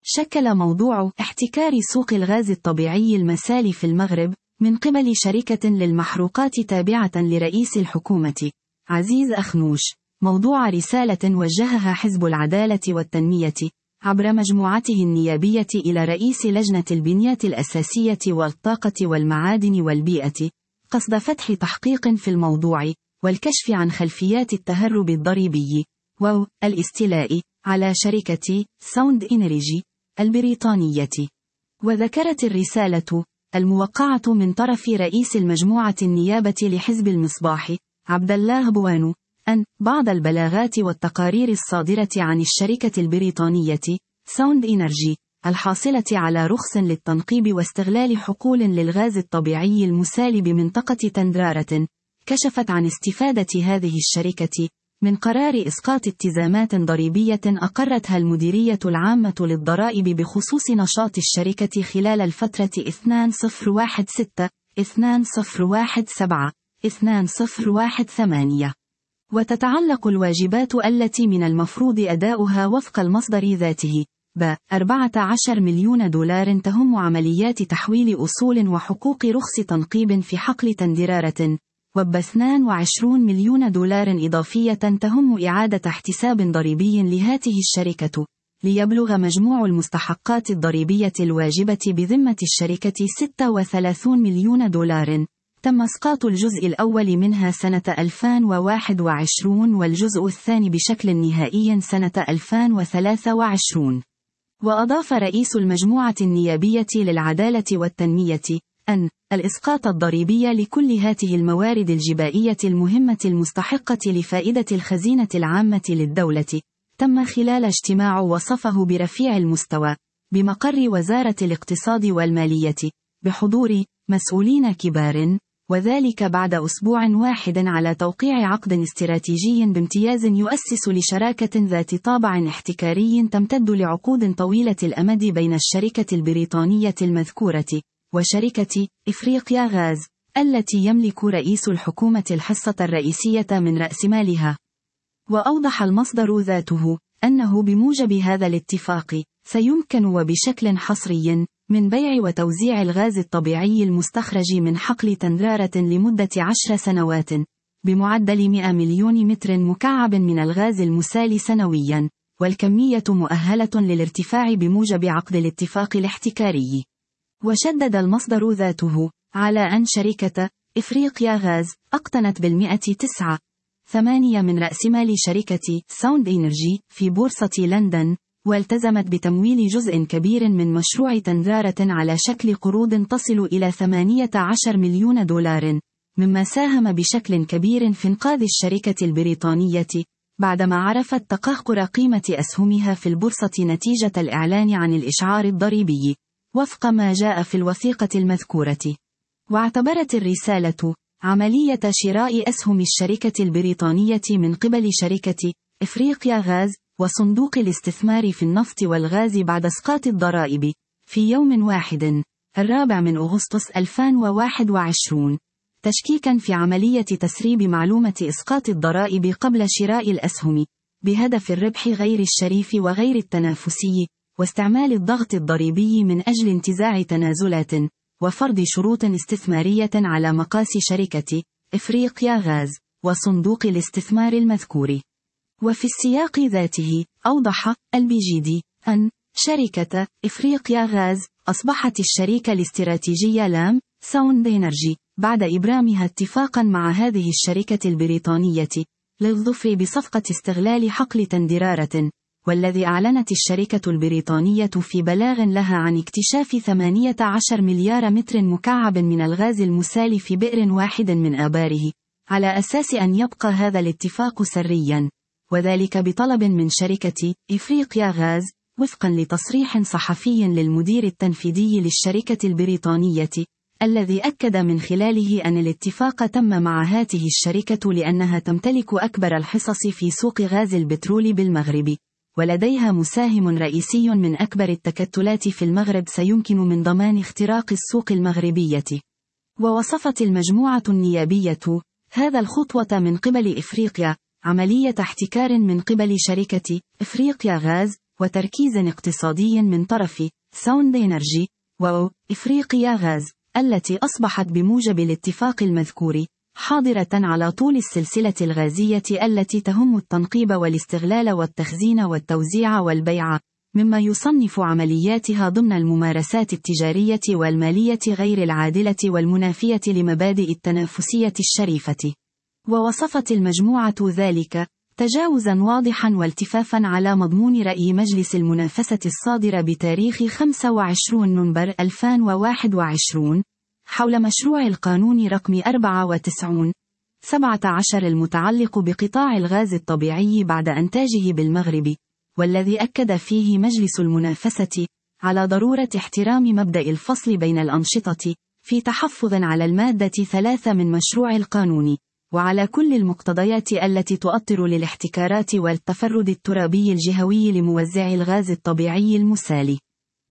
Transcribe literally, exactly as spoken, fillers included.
شكل موضوع احتكار سوق الغاز الطبيعي المسالي في المغرب من قبل شركة للمحروقات تابعة لرئيس الحكومة عزيز أخنوش موضوع رسالة وجهها حزب العدالة والتنمية عبر مجموعته النيابية إلى رئيس لجنة البنية الأساسية والطاقة والمعادن والبيئة قصد فتح تحقيق في الموضوع والكشف عن خلفيات التهرب الضريبي والاستيلاء على شركة ساوند إنرجي البريطانية. وذكرت الرسالة الموقعة من طرف رئيس المجموعة النيابة لحزب المصباح عبد الله بوانو أن بعض البلاغات والتقارير الصادرة عن الشركة البريطانية ساوند إنرجي الحاصلة على رخص للتنقيب واستغلال حقول للغاز الطبيعي المسال بمنطقة تندرارة كشفت عن استفادة هذه الشركة من قرار إسقاط التزامات ضريبية أقرتها المديرية العامة للضرائب بخصوص نشاط الشركة خلال الفترة اثنين صفر واحد ستة اثنين صفر واحد سبعة اثنين صفر واحد ثمانية. وتتعلق الواجبات التي من المفروض أداؤها وفق المصدر ذاته ب أربعة عشر مليون دولار تهم عمليات تحويل أصول وحقوق رخص تنقيب في حقل تندرارة وب اثنين وعشرين مليون دولار إضافية تهم إعادة احتساب ضريبي لهذه الشركة ليبلغ مجموع المستحقات الضريبية الواجبة بذمة الشركة ستة وثلاثين مليون دولار تم إسقاط الجزء الأول منها سنة ألفين وواحد وعشرين والجزء الثاني بشكل نهائي سنة ألفين وثلاثة وعشرين. وأضاف رئيس المجموعة النيابية للعدالة والتنمية أن الإسقاط الضريبي لكل هذه الموارد الجبائية المهمة المستحقة لفائدة الخزينة العامة للدولة تم خلال اجتماع وصفه برفيع المستوى بمقر وزارة الاقتصاد والمالية بحضور مسؤولين كبار، وذلك بعد أسبوع واحد على توقيع عقد استراتيجي بامتياز يؤسس لشراكة ذات طابع احتكاري تمتد لعقود طويلة الأمد بين الشركة البريطانية المذكورة وشركة إفريقيا غاز التي يملك رئيس الحكومة الحصة الرئيسية من رأس مالها. وأوضح المصدر ذاته أنه بموجب هذا الاتفاق سيمكن وبشكل حصري من بيع وتوزيع الغاز الطبيعي المستخرج من حقل تندرارة لمدة عشر سنوات بمعدل مئة مليون متر مكعب من الغاز المسال سنويا، والكمية مؤهلة للارتفاع بموجب عقد الاتفاق الاحتكاري. وشدد المصدر ذاته على أن شركة إفريقيا غاز أقتنت بالمئة تسعة ثمانية من رأس مال شركة ساوند إنرجي في بورصة لندن، والتزمت بتمويل جزء كبير من مشروع تندرارة على شكل قروض تصل إلى ثمانية عشر مليون دولار، مما ساهم بشكل كبير في إنقاذ الشركة البريطانية بعدما عرفت تقهقر قيمة أسهمها في البورصة نتيجة الإعلان عن الإشعار الضريبي وفق ما جاء في الوثيقة المذكورة. واعتبرت الرسالة عملية شراء أسهم الشركة البريطانية من قبل شركة إفريقيا غاز وصندوق الاستثمار في النفط والغاز بعد إسقاط الضرائب في يوم واحد الرابع من أغسطس ألفين وواحد وعشرين تشكيكا في عملية تسريب معلومة إسقاط الضرائب قبل شراء الأسهم بهدف الربح غير الشريف وغير التنافسي، واستعمال الضغط الضريبي من أجل انتزاع تنازلات وفرض شروط استثمارية على مقاس شركة إفريقيا غاز وصندوق الاستثمار المذكور. وفي السياق ذاته أوضح البي جي دي أن شركة إفريقيا غاز أصبحت الشريك الاستراتيجي لام ساوند إنرجي بعد إبرامها اتفاقا مع هذه الشركة البريطانية للظفر بصفقة استغلال حقل تندرارة، والذي أعلنت الشركة البريطانية في بلاغ لها عن اكتشاف ثمانية عشر مليار متر مكعب من الغاز المسال في بئر واحد من آباره، على أساس أن يبقى هذا الاتفاق سريا، وذلك بطلب من شركة إفريقيا غاز وفقا لتصريح صحفي للمدير التنفيذي للشركة البريطانية، الذي أكد من خلاله أن الاتفاق تم مع هذه الشركة لأنها تمتلك أكبر الحصص في سوق غاز البترول بالمغرب، ولديها مساهم رئيسي من أكبر التكتلات في المغرب سيمكن من ضمان اختراق السوق المغربية. ووصفت المجموعة النيابية هذا الخطوة من قبل إفريقيا عملية احتكار من قبل شركة إفريقيا غاز وتركيز اقتصادي من طرف ساوند إنرجي و إفريقيا غاز، التي أصبحت بموجب الاتفاق المذكور حاضرة على طول السلسلة الغازية التي تهم التنقيب والاستغلال والتخزين والتوزيع والبيع، مما يصنف عملياتها ضمن الممارسات التجارية والمالية غير العادلة والمنافية لمبادئ التنافسية الشريفة. ووصفت المجموعة ذلك تجاوزا واضحا والتفافا على مضمون رأي مجلس المنافسة الصادر بتاريخ خمسة وعشرين نوفمبر ألفين وواحد وعشرين حول مشروع القانون رقم أربعة وتسعين سبعة عشر المتعلق بقطاع الغاز الطبيعي بعد إنتاجه بالمغرب، والذي أكد فيه مجلس المنافسة على ضرورة احترام مبدأ الفصل بين الأنشطة في تحفظ على المادة ثلاثة من مشروع القانون، وعلى كل المقتضيات التي تؤطر للاحتكارات والتفرد الترابي الجهوي لموزع الغاز الطبيعي المسالي.